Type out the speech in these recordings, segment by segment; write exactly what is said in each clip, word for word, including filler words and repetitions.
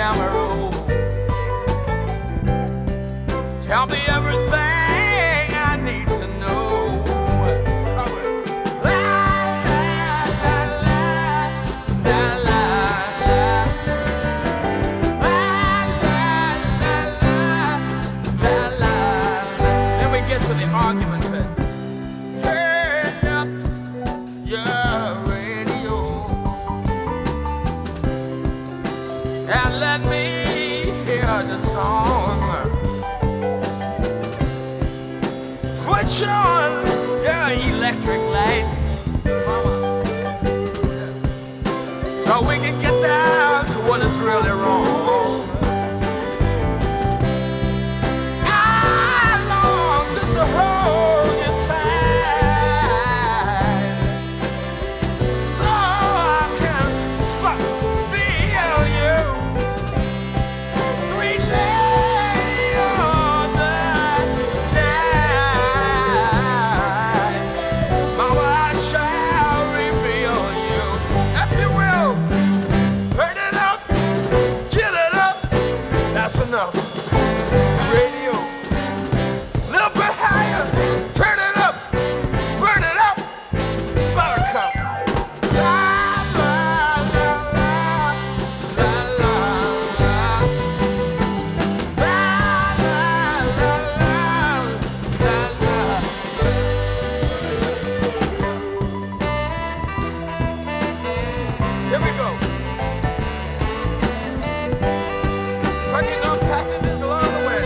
down the road. Tell me everything I need to know. La, la, la, la, la, la, la. La, la, la, la, la, la. Then we get to the argument bit. Turn up your radio and let me hear the song. Switch on your electric light, mama, so we can get down to what is really wrong. I long just to hold you tight, so I can fuck feel you, sweet lady of the night. Mama, I shall reveal you, if you will. Turn it up, get it up, that's enough. Radio, little bit higher, turn it up, burn it up, buttercup. La, la, la, la, la, la, la. La, la, la, la, la, la. Here we go. Picking up passengers along the way.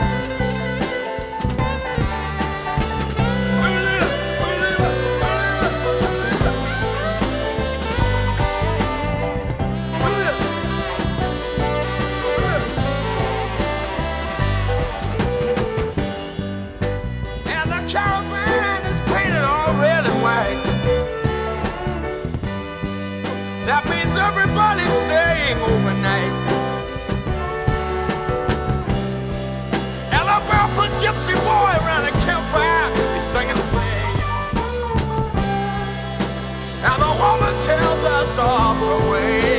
And the caravan is painted all red and white. That means everybody's staying overnight. And a barefoot gypsy boy around a campfire is singing and playing. And the woman tells us off the way.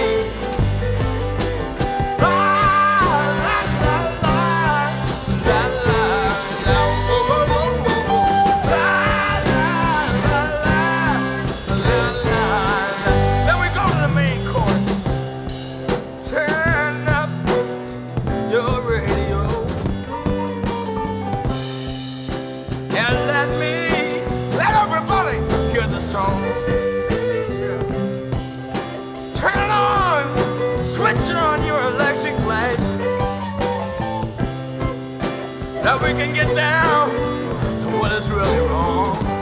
La, la, la, la, la, la, la, whoa, whoa, whoa, whoa, whoa. La, la, la, la, la, la, la. Then we go to the main course. Turn up your radio and let me, let everybody hear the song. Turn it on, switch on your electric light, that we can get down to what is really wrong.